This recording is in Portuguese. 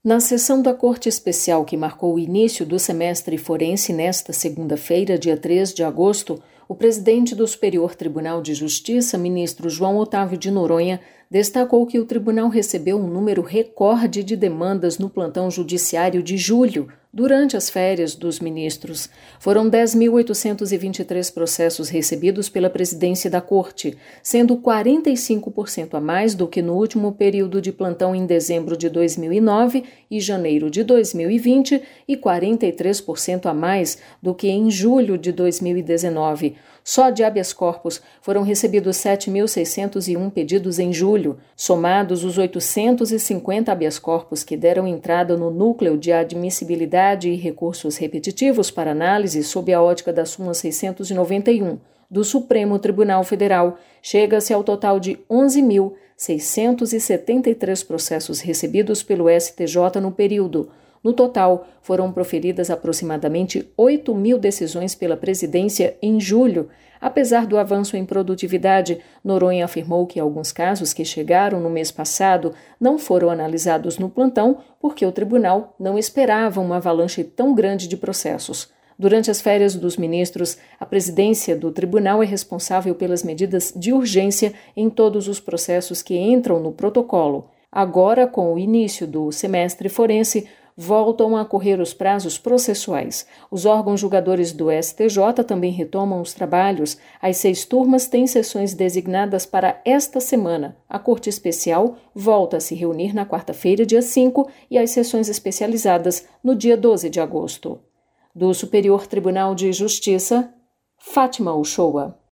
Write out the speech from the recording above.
Na sessão da Corte Especial que marcou o início do semestre forense nesta segunda-feira, dia 3 de agosto, o presidente do Superior Tribunal de Justiça, ministro João Otávio de Noronha, destacou que o tribunal recebeu um número recorde de demandas no plantão judiciário de julho, durante as férias dos ministros. Foram 10.823 processos recebidos pela presidência da Corte, sendo 45% a mais do que no último período de plantão em dezembro de 2009 e janeiro de 2020 e 43% a mais do que em julho de 2019. Só de habeas corpus foram recebidos 7.601 pedidos em julho, somados os 850 habeas corpus que deram entrada no núcleo de admissibilidade e recursos repetitivos para análise sob a ótica da súmula 691 do Supremo Tribunal Federal, chega-se ao total de 11.673 processos recebidos pelo STJ no período. No total, foram proferidas aproximadamente 8.000 decisões pela presidência em julho. Apesar do avanço em produtividade, Noronha afirmou que alguns casos que chegaram no mês passado não foram analisados no plantão porque o tribunal não esperava uma avalanche tão grande de processos. Durante as férias dos ministros, a presidência do tribunal é responsável pelas medidas de urgência em todos os processos que entram no protocolo. Agora, com o início do semestre forense, voltam a correr os prazos processuais. Os órgãos julgadores do STJ também retomam os trabalhos. As 6 turmas têm sessões designadas para esta semana. A Corte Especial volta a se reunir na quarta-feira, dia 5, e as sessões especializadas no dia 12 de agosto. Do Superior Tribunal de Justiça, Fátima Uchoa.